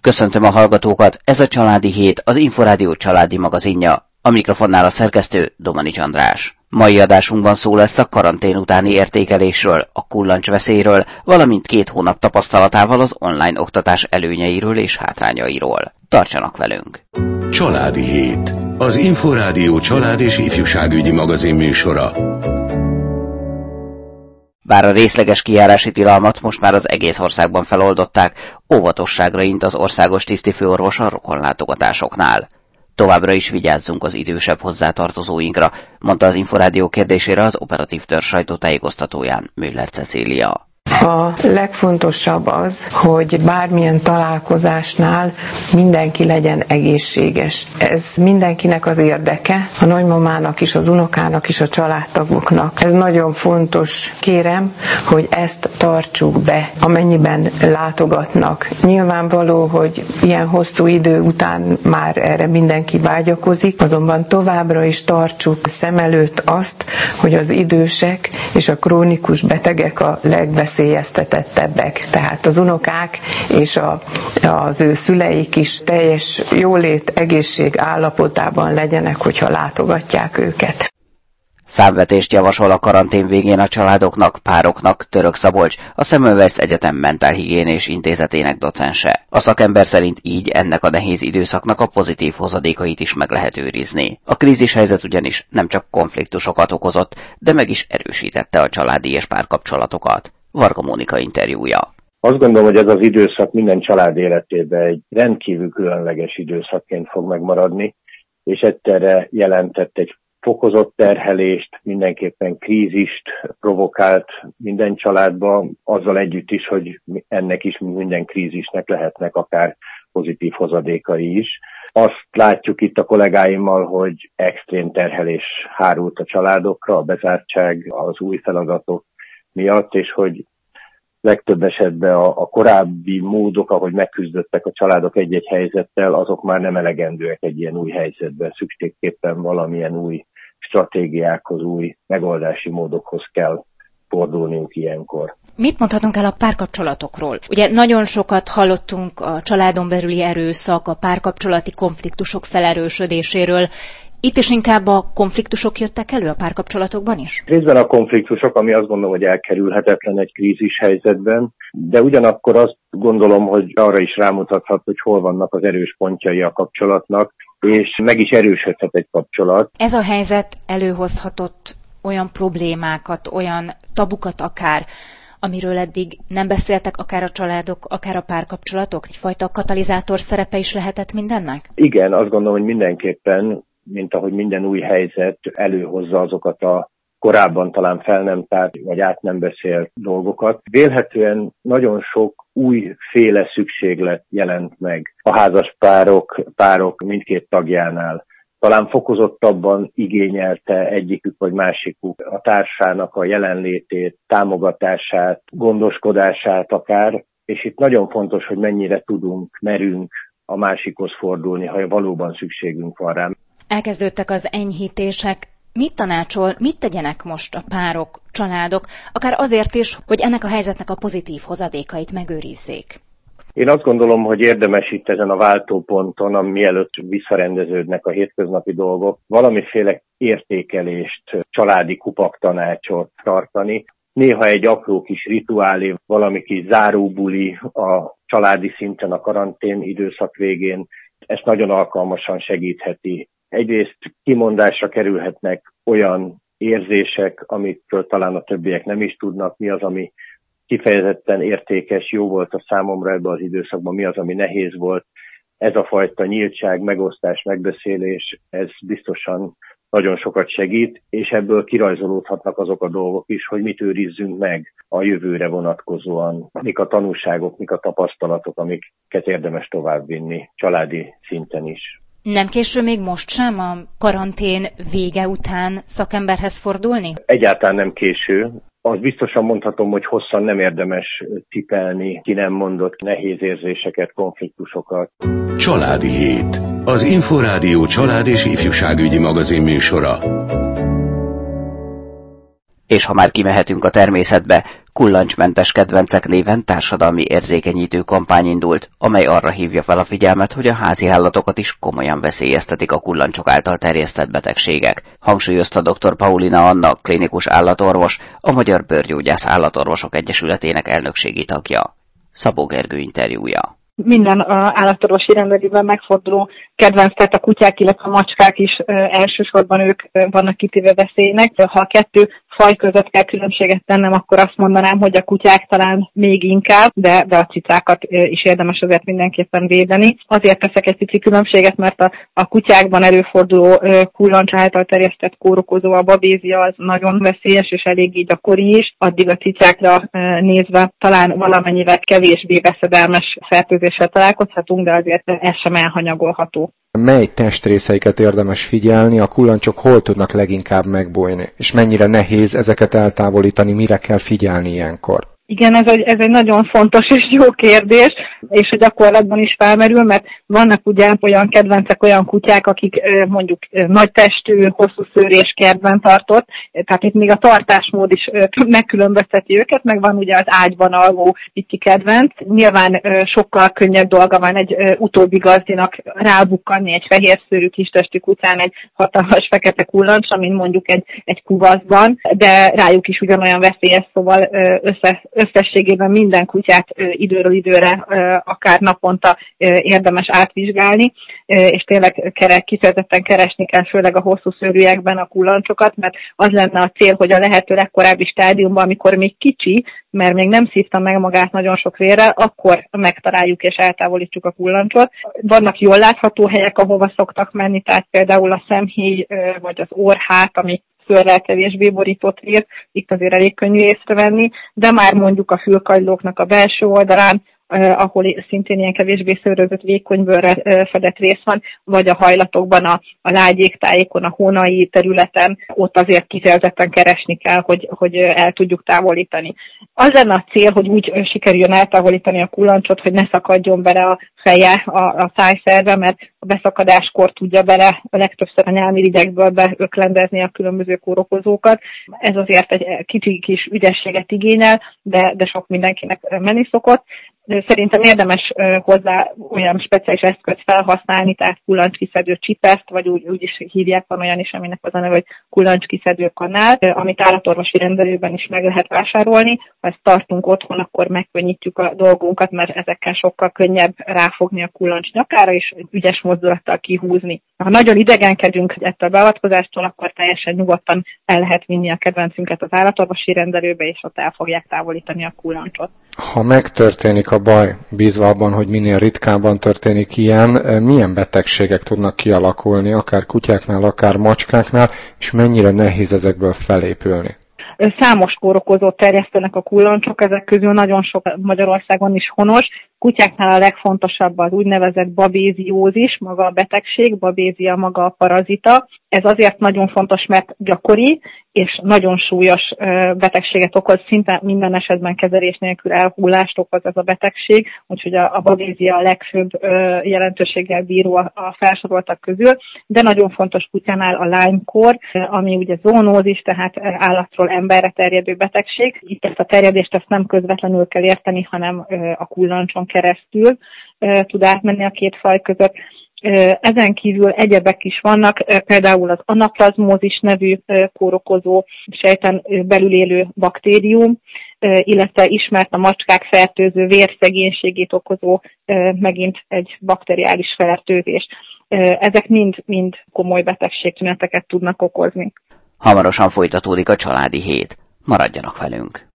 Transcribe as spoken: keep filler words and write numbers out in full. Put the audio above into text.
Köszöntöm a hallgatókat, ez a Családi Hét, az Inforádió családi magazinja. A mikrofonnál a szerkesztő Domanics András. Mai adásunkban szó lesz a karantén utáni értékelésről, a kullancsveszélyről, valamint két hónap tapasztalatával az online oktatás előnyeiről és hátrányairól. Tartsanak velünk! Családi Hét, az Inforádió család és ifjúságügyi magazin műsora. Bár a részleges kijárási tilalmat most már az egész országban feloldották, óvatosságra int az országos tisztifőorvos a rokonlátogatásoknál. Továbbra is vigyázzunk az idősebb hozzátartozóinkra, mondta az Inforádió kérdésére az operatív törzs sajtótájékoztatóján Müller Cecília. A legfontosabb az, hogy bármilyen találkozásnál mindenki legyen egészséges. Ez mindenkinek az érdeke, a nagymamának is, az unokának is, a családtagoknak. Ez nagyon fontos. Kérem, hogy ezt tartsuk be, amennyiben látogatnak. Nyilvánvaló, hogy ilyen hosszú idő után már erre mindenki vágyakozik, azonban továbbra is tartsuk szem előtt azt, hogy az idősek és a krónikus betegek a legveszélyesebb veszélyeztetettebbek, tehát az unokák és a, az ő szüleik is teljes jólét, egészség állapotában legyenek, hogyha látogatják őket. Számvetést javasol a karantén végén a családoknak, pároknak Török Szabolcs, a Semmelweis Egyetem Mentálhigiénés Intézetének docense. A szakember szerint így ennek a nehéz időszaknak a pozitív hozadékait is meg lehet őrizni. A krízishelyzet ugyanis nem csak konfliktusokat okozott, de meg is erősítette a családi és párkapcsolatokat. Varga Mónika interjúja. Azt gondolom, hogy ez az időszak minden család életében egy rendkívül különleges időszakként fog megmaradni, és egyszerre jelentett egy fokozott terhelést, mindenképpen krízist provokált minden családban, azzal együtt is, hogy ennek is, minden krízisnek lehetnek akár pozitív hozadékai is. Azt látjuk itt a kollégáimmal, hogy extrém terhelés hárult a családokra, a bezártság, az új feladatok miatt, és hogy legtöbb esetben a, a korábbi módok, ahogy megküzdöttek a családok egy-egy helyzettel, azok már nem elegendőek egy ilyen új helyzetben. Szükségképpen valamilyen új stratégiákhoz, új megoldási módokhoz kell fordulniuk ilyenkor. Mit mondhatunk el a párkapcsolatokról? Ugye nagyon sokat hallottunk a családon belüli erőszak, a párkapcsolati konfliktusok felerősödéséről. Itt is inkább a konfliktusok jöttek elő a párkapcsolatokban is? Részben a konfliktusok, ami azt gondolom, hogy elkerülhetetlen egy krízis helyzetben, de ugyanakkor azt gondolom, hogy arra is rámutathat, hogy hol vannak az erős pontjai a kapcsolatnak, és meg is erősödhet egy kapcsolat. Ez a helyzet előhozhatott olyan problémákat, olyan tabukat akár, amiről eddig nem beszéltek akár a családok, akár a párkapcsolatok? Egyfajta katalizátor szerepe is lehetett mindennek? Igen, azt gondolom, hogy mindenképpen, mint ahogy minden új helyzet előhozza azokat a korábban talán fel nem tárt, vagy át nem beszélt dolgokat. Vélhetően nagyon sok újféle szükséglet jelent meg a házas párok, párok mindkét tagjánál. Talán fokozottabban igényelte egyikük vagy másikuk a társának a jelenlétét, támogatását, gondoskodását akár, és itt nagyon fontos, hogy mennyire tudunk, merünk a másikhoz fordulni, ha valóban szükségünk van rá. Elkezdődtek az enyhítések. Mit tanácsol, mit tegyenek most a párok, családok, akár azért is, hogy ennek a helyzetnek a pozitív hozadékait megőrizzék? Én azt gondolom, hogy érdemes itt ezen a váltóponton, ami mielőtt visszarendeződnek a hétköznapi dolgok, valamiféle értékelést, családi kupaktanácsot tartani. Néha egy apró kis rituálé, valami kis záróbuli a családi szinten a karantén időszak végén, ezt nagyon alkalmasan segítheti. Egyrészt kimondásra kerülhetnek olyan érzések, amikről talán a többiek nem is tudnak, mi az, ami kifejezetten értékes, jó volt a számomra ebben az időszakban, mi az, ami nehéz volt. Ez a fajta nyíltság, megosztás, megbeszélés, ez biztosan nagyon sokat segít, és ebből kirajzolódhatnak azok a dolgok is, hogy mit őrizzünk meg a jövőre vonatkozóan, mik a tanulságok, mik a tapasztalatok, amiket érdemes továbbvinni családi szinten is. Nem késő még most sem a karantén vége után szakemberhez fordulni? Egyáltalán nem késő. Az biztosan mondhatom, hogy hosszan nem érdemes cipelni, ki nem mondott nehéz érzéseket, konfliktusokat. Családi Hét, az Inforádió család és ifjúságügyi magazin műsora. És ha már kimehetünk a természetbe, Kullancsmentes kedvencek néven társadalmi érzékenyítő kampány indult, amely arra hívja fel a figyelmet, hogy a házi állatokat is komolyan veszélyeztetik a kullancsok által terjesztett betegségek, hangsúlyozta dr. Paulina Anna, klinikus állatorvos, a Magyar Bőrgyógyász Állatorvosok Egyesületének elnökségi tagja. Szabó Gergő interjúja. Minden állatorvosi rendelőben megforduló kedvenc, tehát a kutyák, illetve a macskák is elsősorban ők vannak kitéve veszélynek. Ha a kettő faj között kell különbséget tennem, akkor azt mondanám, hogy a kutyák talán még inkább, de, de a cicákat is érdemes azért mindenképpen védeni. Azért teszek egy pici különbséget, mert a, a kutyákban előforduló kullancs által terjesztett kórokozó, a babézia az nagyon veszélyes és eléggé gyakori is, addig a cicákra nézve talán valamennyivel kevésbé veszedelmes fertőzéssel találkozhatunk, de azért ez sem elhanyagolható. Mely testrészeiket érdemes figyelni, a kullancsok hol tudnak leginkább megbújni, és mennyire nehéz ezeket eltávolítani, mire kell figyelni ilyenkor? Igen, ez egy, ez egy nagyon fontos és jó kérdés, és a gyakorlatban is felmerül, mert vannak ugye olyan kedvencek, olyan kutyák, akik mondjuk nagy testű, hosszú szőrés kertben tartott, tehát itt még a tartásmód is megkülönbözteti őket, meg van ugye az ágyban alvó pici kedvenc. Nyilván sokkal könnyebb dolga van egy utóbbi gazdinak rábukkanni egy fehér szőrű kistestű kutyán egy hatalmas fekete kullancsra, mint mondjuk egy, egy kuvaszban, de rájuk is ugyanolyan veszélyes, szóval össze összességében minden kutyát időről időre, akár naponta érdemes átvizsgálni, és tényleg kifejezetten keresni kell, főleg a hosszú szőrűekben a kullancsokat, mert az lenne a cél, hogy a lehető legkorábbi stádiumban, amikor még kicsi, mert még nem szívta meg magát nagyon sok vérrel, akkor megtaláljuk és eltávolítsuk a kullancsot. Vannak jól látható helyek, ahova szoktak menni, tehát például a szemhéj vagy az orrhát, ami szőrrel kevésbé borított vér, itt azért elég könnyű észrevenni, de már mondjuk a fülkagylóknak a belső oldalán, eh, ahol szintén ilyen kevésbé szőrözött vékonybőrre eh, fedett rész van, vagy a hajlatokban, a, a lágyéktájékon, a hónai területen, ott azért kifejezetten keresni kell, hogy, hogy el tudjuk távolítani. Az lenne a cél, hogy úgy sikerüljön eltávolítani a kullancsot, hogy ne szakadjon bele a feje a, a szájszerve, mert a beszakadáskor tudja bele a legtöbbször a nyálmirigyekből beöklendezni a különböző kórokozókat. Ez azért egy kicsi kis ügyességet igényel, de, de sok mindenkinek menni szokott. Szerintem érdemes hozzá olyan speciális eszközt felhasználni, tehát kullancskiszedő csipeszt, vagy úgy, úgy is hívják, van olyan is, aminek az a neve, hogy kullancskiszedő kanál, amit állatorvosi rendelőben is meg lehet vásárolni. Ha ezt tartunk otthon, akkor megkönnyítjük a dolgunkat, mert ezekkel sokkal könnyebb ráfogni a kullancs nyakára, és ügyes mozdulattal kihúzni. Ha nagyon idegenkedünk ettől a beavatkozástól, akkor teljesen nyugodtan el lehet vinni a kedvencünket az állatorvosi rendelőbe, és ott el fogják távolítani a kullancsot. Ha megtörténik a baj, bízva abban, hogy minél ritkábban történik ilyen, milyen betegségek tudnak kialakulni, akár kutyáknál, akár macskáknál, és mennyire nehéz ezekből felépülni? Számos kórokozót terjesztenek a kullancsok, ezek közül nagyon sok Magyarországon is honos. Kutyáknál a legfontosabb az úgynevezett babéziózis, maga a betegség, babézia maga a parazita. Ez azért nagyon fontos, mert gyakori, és nagyon súlyos betegséget okoz, szinte minden esetben kezelés nélkül elhullást okoz ez a betegség, úgyhogy a, a babézia a legfőbb jelentőséggel bíró a, a felsoroltak közül, de nagyon fontos kutyánál a Lyme-kór, ami ugye zoonózis, tehát állatról emberre terjedő betegség. Itt ezt a terjedést ezt nem közvetlenül kell érteni, hanem a kullancson keresztül tud átmenni a két faj között. Ezen kívül egyebek is vannak, például az anaplazmózis nevű kórokozó, sejten belül élő baktérium, illetve ismert a macskák fertőző vérszegénységét okozó megint egy bakteriális fertőzés. Ezek mind, mind komoly betegségtüneteket tudnak okozni. Hamarosan folytatódik a Családi Hét. Maradjanak velünk!